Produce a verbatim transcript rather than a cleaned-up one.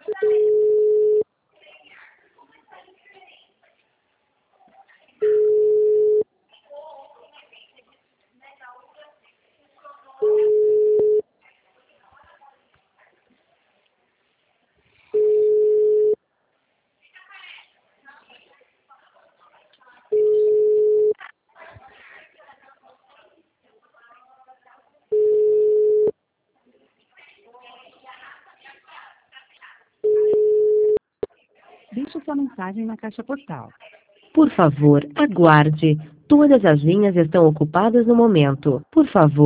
Deixe sua mensagem na caixa postal. Por favor, aguarde. Todas as linhas estão ocupadas no momento. Por favor.